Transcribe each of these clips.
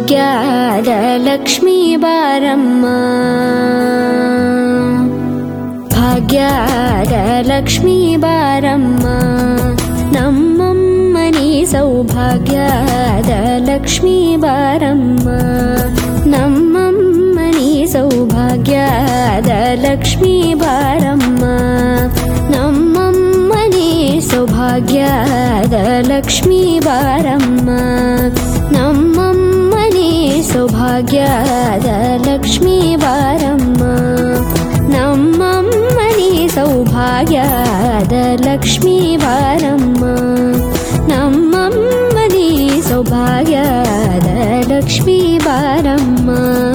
ಭಾಗ್ಯದ ಲಕ್ಷ್ಮೀ ಬಾರಮ್ಮ, ಭಾಗ್ಯದ ಲಕ್ಷ್ಮೀ ಬಾರಮ್ಮ, ನಮ್ಮಮ್ಮನಿ ಸೌಭಾಗ್ಯದ ಲಕ್ಷ್ಮೀ ಬಾರಮ್ಮ, ನಮ್ಮಮ್ಮನಿ ಸೌಭಾಗ್ಯದ ಲಕ್ಷ್ಮೀ ಬಾರಮ್ಮ, ನಮ್ಮಮ್ಮನಿ ಸೌಭಾಗ್ಯದ ಲಕ್ಷ್ಮೀ ಬಾರಮ್ಮ, ನಮ್ಮಮ್ಮನಿ ಸೌಭಾಗ್ಯದ ಲಕ್ಷ್ಮೀ ಬಾರಮ್ಮ, ನಮ್ಮಮ್ಮನಿ ಸೌಭಾಗ್ಯದ ಲಕ್ಷ್ಮೀ ಬಾರಮ್ಮ, ನಮ್ಮಮ್ಮನಿ ಸೌಭಾಗ್ಯದ ಲಕ್ಷ್ಮೀ ಬಾರಮ್ಮ.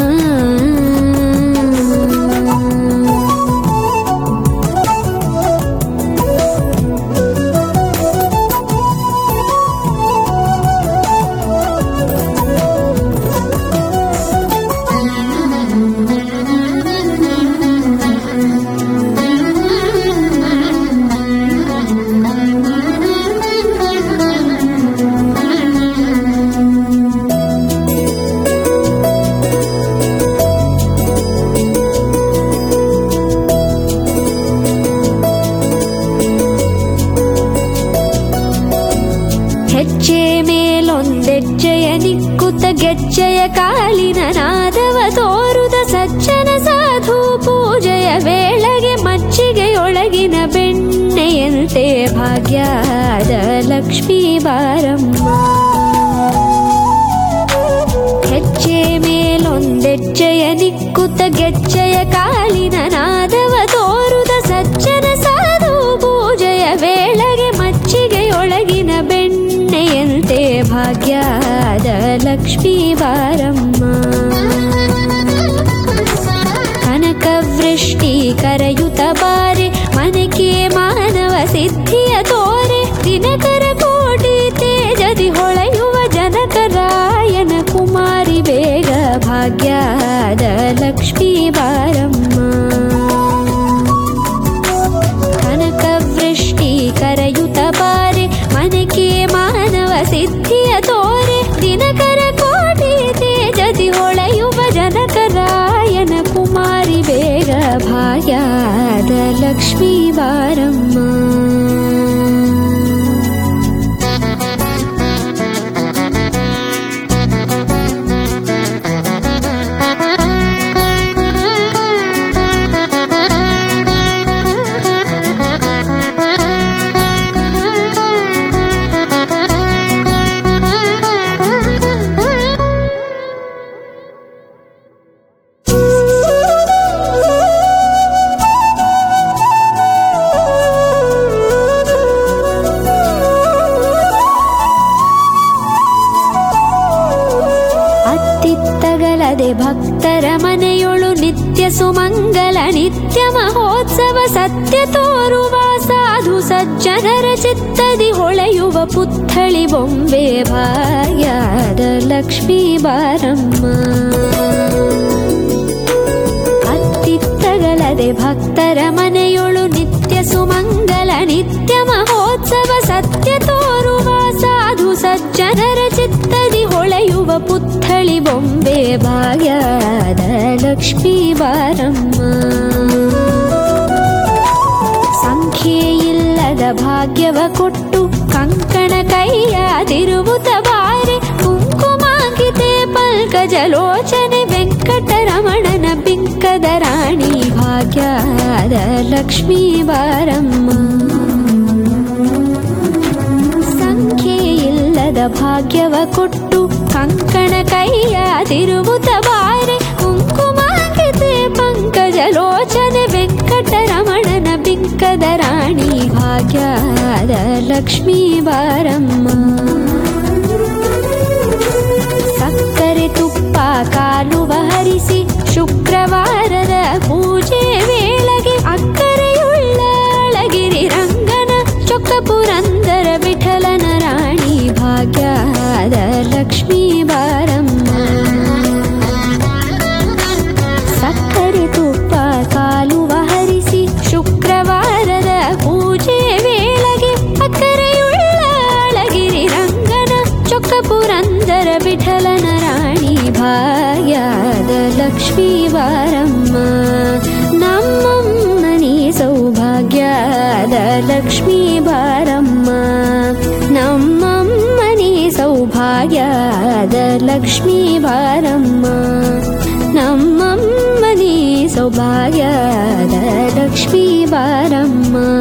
ಹೆಜ್ಜೆ ಮೇಲೊಂದೆಜ್ಜೆಯ ನಿಕ್ಕುತ್ತ ಗೆಜ್ಜೆಯ ಕಾಲಿನ ನಾದವ ತೋರುದ ಸಜ್ಜನ ಸಾಧು ಪೂಜೆಯ ವೇಳೆಗೆ ಮಜ್ಜಿಗೆಯೊಳಗಿನ ಬೆಣ್ಣೆಯಂತೆ ಭಾಗ್ಯದ ಲಕ್ಷ್ಮೀ ಬಾರಮ್ಮ, ಹೆಜ್ಜೆ ಮೇಲೊಂದೆಜ್ಜೆಯ ನಿಕ್ಕುತ್ತ ಗೆಜ್ಜೆಯ ಕಾಲಿನ ನಾದವ ತೋರುದ ಸಜ್ಜನ ಸಾಧು ಪೂಜೆಯ ವೇಳೆಗೆ ಮಜ್ಜಿಗೆಯೊಳಗಿನ ಬೆಣ್ಣೆಯಂತೆ ಭಾಗ್ಯದ ಲಕ್ಷ್ಮೀ ಬಾರಮ್ಮ, ಕನಕವೃಷ್ಟಿ ಕರೆಯುತ್ತ ಬಾರೆ ಮನಕೆ ಮಾನವ ಸಿದ್ಧಿಯ ತೋರೆ, ದಿನಕರ ಕೋಟಿ ತೇಜದಿ ಹೊಳೆಯುವ ಜನಕರಾಯನ ಕುಮಾರಿ ಬೇಗ ಭಾಗ್ಯದ ಲಕ್ಷ್ಮೀ ಬಾರಮ್ಮ, ಕನಕವೃಷ್ಟಿ ಕರೆಯುತ್ತ ಬಾರೆ ಮನಕೆ ಮಾನವ ಸಿದ್ಧಿಯ ತೋರೆ, ದಿನಕರ ಕೋಟಿ ತೇಜದಿ ಹೊಳೆಯುವ ಜನಕರಾಯನ ಕುಮಾರಿ ಬೇಗ ಭಾಗ್ಯದ ಲಕ್ಷ್ಮೀ ಬಾರಮ್ಮ. ಭಕ್ತರ ಮನೆಯೊಳು ನಿತ್ಯ ಸುಮಂಗಲ ನಿತ್ಯ ಮಹೋತ್ಸವ ಸತ್ಯ ತೋರುವ ಸಾಧು ಸಜ್ಜನರ ಚಿತ್ತದಿ ಹೊಳೆಯುವ ಪುತ್ಥಳಿ ಬೊಂಬೆ ಭಾಗ್ಯದ ಲಕ್ಷ್ಮೀ ಬಾರಮ್ಮ, ಅತ್ತಿತ್ತಗಲದೆ ಭಕ್ತರ ಮನೆಯೊಳು ನಿತ್ಯ ಸುಮಂಗಲ ನಿತ್ಯ ಮಹೋತ್ಸವ ಸತ್ಯ ತೋರುವ ಸಾಧು ಸಜ್ಜನರ ಚಿತ್ತದಿ ಹೊಳೆಯುವ ಪುತ್ಥಳಿ ಬೊಂಬೆ ಭಾಗ್ಯದ ಲಕ್ಷ್ಮೀ ಬಾರಮ್ಮ, ಸಂಖ್ಯೆಯಿಲ್ಲದ ಭಾಗ್ಯವ ಕೊಟ್ಟು ಕಂಕಣ ಕೈಯಾದಿರುವುತ ಬಾರೆ, ಕುಂಕುಮಾಂಕಿತೆ ಪಲ್ಕಜಲೋಚನೆ ವೆಂಕಟರಮಣನ ಬಿಂಕದ ರಾಣಿ ಭಾಗ್ಯದ ಲಕ್ಷ್ಮೀ ಬಾರಮ್ಮ, ಸಂಖ್ಯೆಯಿಲ್ಲದ ಭಾಗ್ಯವ ಕೊಟ್ಟು ಕಂಕಣ ಕೈಯಾದಿರುವುತ ಬಾರೆ, ಕುಂಕುಮಾಂಕಿತೆ ಪಂಕಜಲೋಚನೆ ವೆಂಕಟರಮಣನ ಬಿಂಕದ ರಾಣಿ ಭಾಗ್ಯದ ಲಕ್ಷ್ಮೀ ಬಾರಮ್ಮ, ಸಕ್ಕರೆ ತುಪ್ಪ ಕಾಲುವ ಹರಿಸಿ ಶುಕ್ರವಾರದ ಪೂಜೆ ವೇಳೆಗೆ ಅಕ್ಕರೆಯುಳ್ಳ ಅಳಗಿರಿ ರಂಗನ ಚೊಕ್ಕ ಪುರಂದರ ವಿಠಲನ ರಾಣಿ ಭಾಗ್ಯದ ಲಕ್ಷ್ಮೀ ಬಾರಮ್ಮ, ಸಕ್ಕರೆ ತುಪ್ಪ ಕಾಲುವ ಹರಿಸಿ ಶುಕ್ರವಾರದ ಪೂಜೆ ವೇಳೆಗೆ ಅಕ್ಕರೆಯುಳ್ಳ ಅಳಗಿರಿ ಲಕ್ಷ್ಮೀ ಬಾರಮ್ಮ, ನಮ್ಮಮ್ಮನಿ ಸೌಭಾಗ್ಯದ ಲಕ್ಷ್ಮೀ ಬಾರಮ್ಮ, ನಮ್ಮಮ್ಮನಿ ಸೌಭಾಗ್ಯದ ಲಕ್ಷ್ಮೀ ಬಾರಮ್ಮ, ನಮ್ಮಮ್ಮನಿ ಸೌಭಾಗ್ಯದ ಲಕ್ಷ್ಮೀ ಬಾರಮ್ಮ.